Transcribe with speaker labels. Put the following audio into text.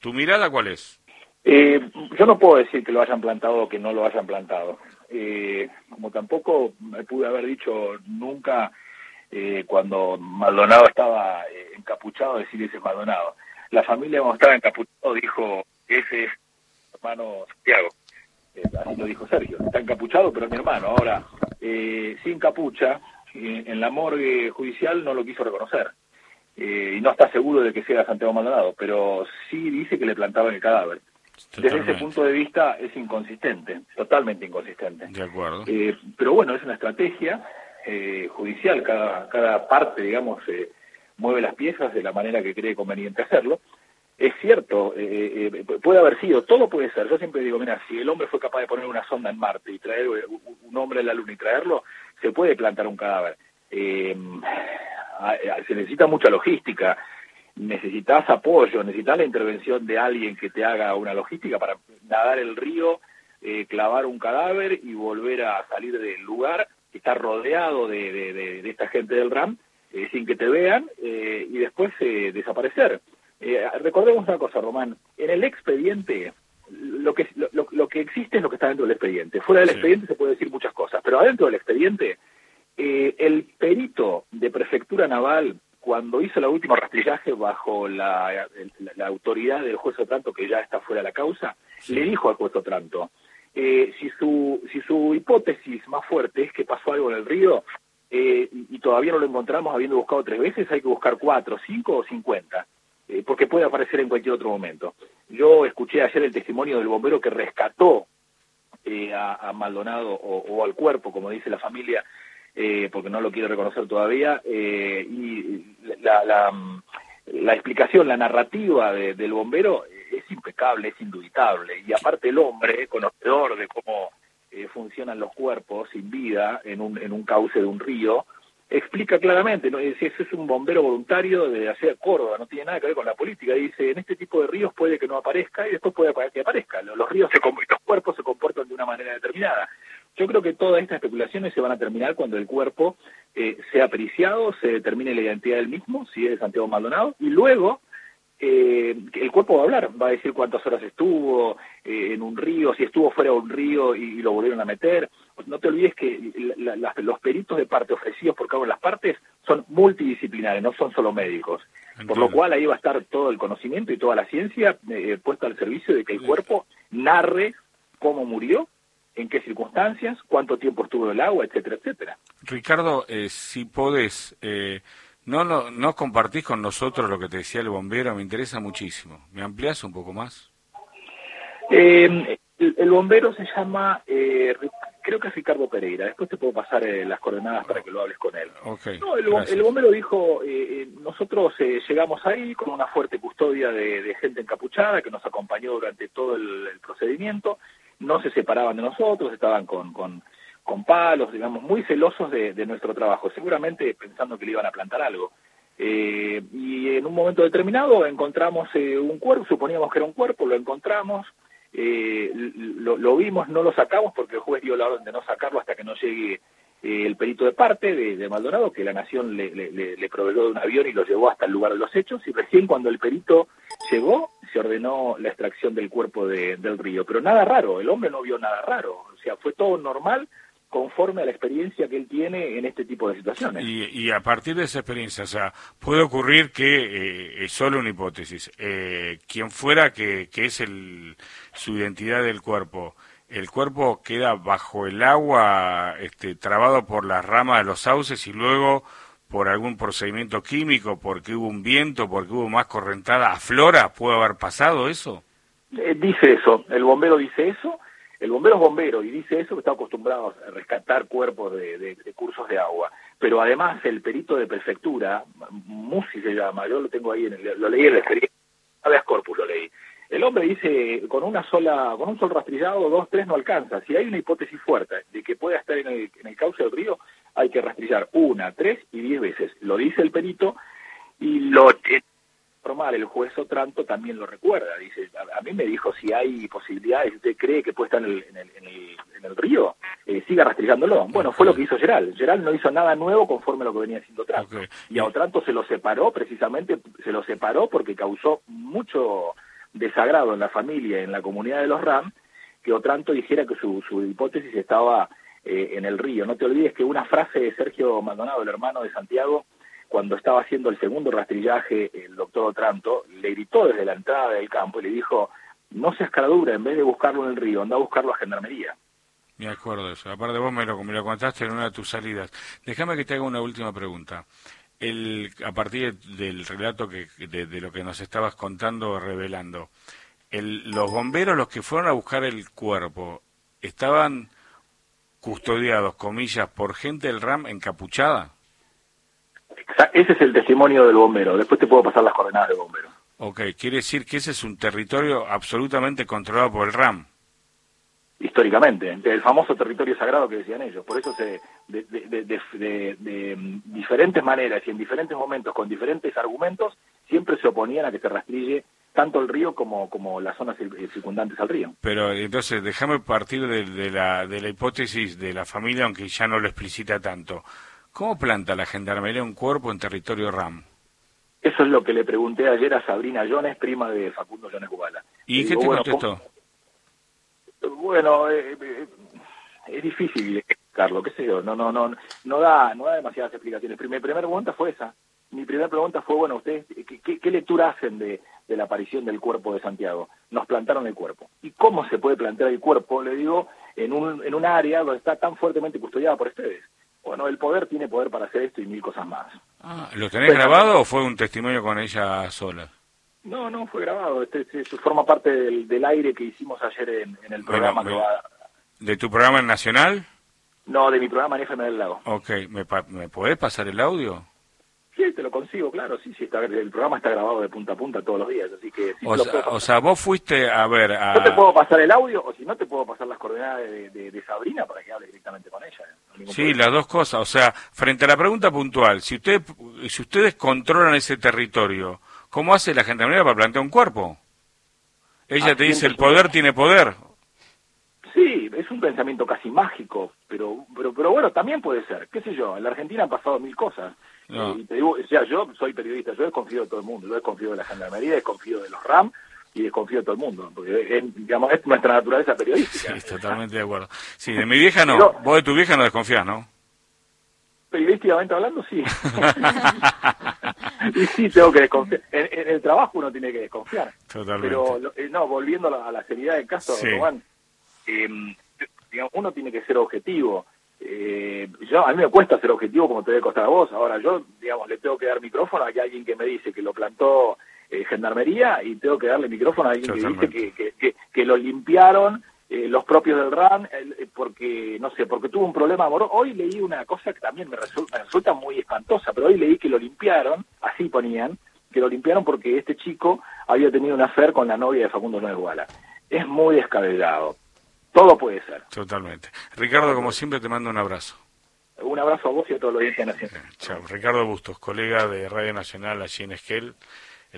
Speaker 1: ¿Tu mirada cuál es?
Speaker 2: Yo no puedo decir que lo hayan plantado o que no lo hayan plantado. Como tampoco me pude haber dicho nunca cuando Maldonado estaba encapuchado, decir ese es Maldonado. La familia cuando estaba encapuchado dijo, ese es mi hermano Santiago. Así lo dijo Sergio. Está encapuchado, pero es mi hermano. Ahora, sin capucha, en la morgue judicial no lo quiso reconocer. Y no está seguro de que sea Santiago Maldonado, pero sí dice que le plantaban el cadáver.
Speaker 1: Totalmente.
Speaker 2: Desde ese punto de vista es inconsistente, totalmente inconsistente.
Speaker 1: De acuerdo.
Speaker 2: Pero bueno, es una estrategia judicial, cada parte, digamos, mueve las piezas de la manera que cree conveniente hacerlo. Es cierto, puede haber sido, todo puede ser. Yo siempre digo, mira, si el hombre fue capaz de poner una sonda en Marte y traer un hombre en la Luna y traerlo, se puede plantar un cadáver. Se necesita mucha logística, necesitas apoyo, necesitas la intervención de alguien que te haga una logística para nadar el río, clavar un cadáver y volver a salir del lugar, estar rodeado de esta gente del RAM, sin que te vean, y después desaparecer. Recordemos una cosa, Román, en el expediente lo que existe es lo que está dentro del expediente. Fuera del expediente se puede decir muchas cosas, pero adentro del expediente el perito de Prefectura Naval, cuando hizo el último rastrillaje bajo la autoridad del juez Otranto, que ya está fuera de la causa, le dijo al juez Otranto, si su hipótesis más fuerte es que pasó algo en el río y todavía no lo encontramos habiendo buscado 3 veces, hay que buscar 4, 5 o 50. Porque puede aparecer en cualquier otro momento. Yo escuché ayer el testimonio del bombero que rescató a Maldonado o al cuerpo, como dice la familia, porque no lo quiere reconocer todavía, y la explicación, la narrativa del bombero es impecable, es indubitable, y aparte el hombre, conocedor de cómo funcionan los cuerpos sin vida en un cauce de un río, explica claramente, ¿no? Dice, ese es un bombero voluntario de la ciudad de Córdoba, no tiene nada que ver con la política. Dice, en este tipo de ríos puede que no aparezca y después puede que aparezca. Los ríos, los cuerpos se comportan de una manera determinada. Yo creo que todas estas especulaciones se van a terminar cuando el cuerpo sea periciado, se determine la identidad del mismo, si es de Santiago Maldonado, y luego el cuerpo va a hablar, va a decir cuántas horas estuvo en un río, si estuvo fuera de un río y lo volvieron a meter. No te olvides que los peritos de parte ofrecidos por cada una de las partes son multidisciplinares, no son solo médicos. Entiendo. Por lo cual ahí va a estar todo el conocimiento y toda la ciencia puesta al servicio de que el cuerpo narre cómo murió, en qué circunstancias, cuánto tiempo estuvo en el agua, etcétera, etcétera.
Speaker 1: Ricardo, si podés, no compartís con nosotros lo que te decía el bombero, me interesa muchísimo. ¿Me ampliás un poco más?
Speaker 2: El bombero se llama, creo que es Ricardo Pereira, después te puedo pasar las coordenadas para que lo hables con él.
Speaker 1: Okay,
Speaker 2: no, el bombero dijo, nosotros llegamos ahí con una fuerte custodia de gente encapuchada que nos acompañó durante todo el procedimiento, no se separaban de nosotros, estaban con palos, digamos, muy celosos de nuestro trabajo, seguramente pensando que le iban a plantar algo. Y en un momento determinado encontramos un cuerpo, suponíamos que era un cuerpo, lo encontramos, lo vimos, no lo sacamos porque el juez dio la orden de no sacarlo hasta que no llegue el perito de parte de Maldonado, que la Nación le proveyó de un avión y lo llevó hasta el lugar de los hechos, y recién cuando el perito llegó se ordenó la extracción del cuerpo del río. Pero nada raro, el hombre no vio nada raro, o sea, fue todo normal conforme a la experiencia que él tiene en este tipo de situaciones.
Speaker 1: Y a partir de esa experiencia, o sea, puede ocurrir que, es solo una hipótesis, quien fuera que es su identidad del cuerpo, el cuerpo queda bajo el agua, trabado por las ramas de los sauces y luego por algún procedimiento químico, porque hubo un viento, porque hubo más correntada, aflora, ¿puede haber pasado eso?
Speaker 2: Dice eso, el bombero dice eso. El bombero es bombero y dice eso, que está acostumbrado a rescatar cuerpos de cursos de agua. Pero además el perito de prefectura, Musi se llama, yo lo tengo ahí, lo leí en la experiencia, habeas corpus lo leí. El hombre dice, con un sol rastrillado, 2, 3 no alcanza. Si hay una hipótesis fuerte de que pueda estar en el cauce del río, hay que rastrillar 1, 3 y 10 veces. Lo dice el perito y lo normal, el juez Otranto también lo recuerda, dice, a mí me dijo, si hay posibilidades, si usted cree que puede estar en el río, siga rastrillándolo. Bueno, fue lo que hizo Geral no hizo nada nuevo conforme a lo que venía haciendo Otranto, y a Otranto se lo separó, precisamente, porque causó desagrado en la familia, en la comunidad de los RAM, que Otranto dijera que su hipótesis estaba en el río. No te olvides que una frase de Sergio Maldonado, el hermano de Santiago, cuando estaba haciendo el segundo rastrillaje, el doctor Otranto le gritó desde la entrada del campo y le dijo: no seas cara dura, en vez de buscarlo en el río, anda a buscarlo a Gendarmería.
Speaker 1: Me acuerdo de eso. Aparte vos me lo contaste en una de tus salidas. Déjame que te haga una última pregunta. A partir del relato de lo que nos estabas contando, revelando, los bomberos, los que fueron a buscar el cuerpo, ¿estaban custodiados, comillas, por gente del RAM encapuchada?
Speaker 2: Ese es el testimonio del bombero. Después te puedo pasar las coordenadas del bombero.
Speaker 1: Ok, quiere decir que ese es un territorio absolutamente controlado por el RAM.
Speaker 2: Históricamente, el famoso territorio sagrado que decían ellos. Por eso de diferentes maneras y en diferentes momentos, con diferentes argumentos, siempre se oponían a que se rastrille tanto el río como las zonas circundantes al río.
Speaker 1: Pero entonces, déjame partir de la hipótesis de la familia, aunque ya no lo explicita tanto. ¿Cómo planta la Gendarmería un cuerpo en territorio RAM?
Speaker 2: Eso es lo que le pregunté ayer a Sabrina Jones, prima de Facundo Jones Gubala.
Speaker 1: ¿Y qué te contestó?
Speaker 2: Bueno, es difícil explicarlo, qué sé yo, no da demasiadas explicaciones. Mi primera pregunta fue esa. Mi primera pregunta fue, bueno, ¿ustedes qué lectura hacen de la aparición del cuerpo de Santiago? Nos plantaron el cuerpo. ¿Y cómo se puede plantear el cuerpo? Le digo, en un área donde está tan fuertemente custodiada por ustedes. Bueno, el poder tiene poder para hacer esto y mil cosas más.
Speaker 1: ¿Lo tenés grabado o fue un testimonio con ella sola?
Speaker 2: No, fue grabado. Forma parte del aire que hicimos ayer en el programa.
Speaker 1: ¿De tu programa en Nacional?
Speaker 2: No, de mi programa en FM del Lago.
Speaker 1: Ok, ¿me podés pasar el audio?
Speaker 2: Sí, te lo consigo, claro, sí, el programa está grabado de punta a punta todos los días, así que... Sí,
Speaker 1: o sea, vos fuiste a ver a...
Speaker 2: Yo te puedo pasar el audio, o si no te puedo pasar las coordenadas de Sabrina para que hable directamente con ella. No
Speaker 1: sí, las dos cosas, o sea, frente a la pregunta puntual, si ustedes controlan ese territorio, ¿cómo hace la Gendarmería para plantear un cuerpo? Ella te dice, el poder tiene poder.
Speaker 2: Sí, es un pensamiento casi mágico, pero bueno, también puede ser, qué sé yo, en la Argentina han pasado mil cosas.
Speaker 1: No.
Speaker 2: Y te digo, o sea, yo soy periodista, yo desconfío de todo el mundo, yo desconfío de la Gendarmería, desconfío de los RAM y desconfío de todo el mundo, porque es nuestra naturaleza periodística.
Speaker 1: Sí, totalmente de acuerdo. Sí, de mi vieja no, vos de tu vieja no desconfías, ¿no?
Speaker 2: Periodísticamente hablando, sí. Y sí, tengo que desconfiar. En el trabajo uno tiene que desconfiar.
Speaker 1: Totalmente.
Speaker 2: Pero, volviendo a la seriedad del caso, sí. Román, digamos, uno tiene que ser objetivo. A mí me cuesta ser objetivo como te debe costar a vos. Ahora yo, digamos, le tengo que dar micrófono a alguien que me dice que lo plantó Gendarmería y tengo que darle micrófono a alguien que dice que lo limpiaron los propios del RAN porque tuvo un problema amoroso. Hoy leí una cosa que también me resulta muy espantosa, pero hoy leí que lo limpiaron, así ponían, que lo limpiaron porque este chico había tenido una affair con la novia de Facundo Jones Gubala. Es muy descabellado. Todo puede ser.
Speaker 1: Totalmente. Ricardo, como siempre, te mando un abrazo.
Speaker 2: Un abrazo a vos y a todos los oyentes de Nacional.
Speaker 1: Chao. Ricardo Bustos, colega de Radio Nacional allí en Esquel.